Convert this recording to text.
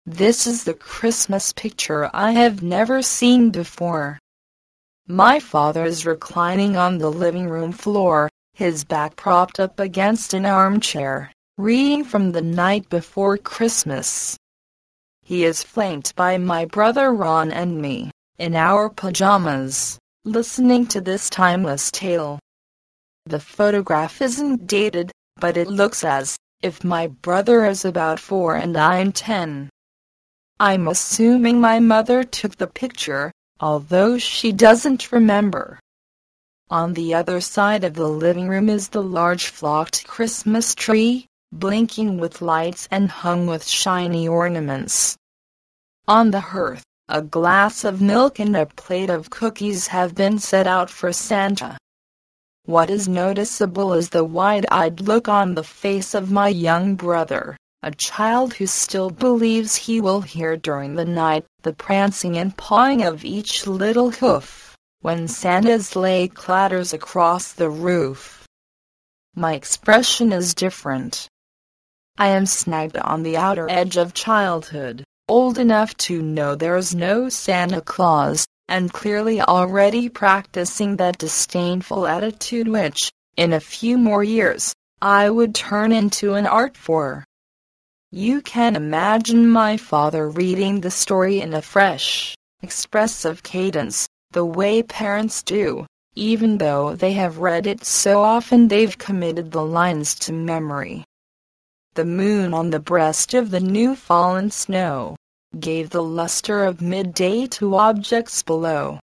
This is the Christmas picture I have never seen before. My father is reclining on the living room floor, his back propped up against an armchair, reading from The Night Before Christmas. He is flanked by my brother Ron and me, in our pajamas, listening to this timeless tale. The photograph isn't dated, but it looks as if my brother is about 4 and I'm 10. I'm assuming my mother took the picture, although she doesn't remember. On the other side of the living room is the large flocked Christmas tree, blinking with lights and hung with shiny ornaments. On the hearth, a glass of milk and a plate of cookies have been set out for Santa. What is noticeable is the wide-eyed look on the face of my young brother, a child who still believes he will hear during the night the prancing and pawing of each little hoof, when Santa's sleigh clatters across the roof. My expression is different. I am snagged on the outer edge of childhood, old enough to know there's no Santa Claus, and clearly already practicing that disdainful attitude which, in a few more years, I would turn into an art form. You can imagine my father reading the story in a fresh, expressive cadence, the way parents do, even though they have read it so often they've committed the lines to memory. The moon on the breast of the new fallen snow gave the luster of midday to objects below.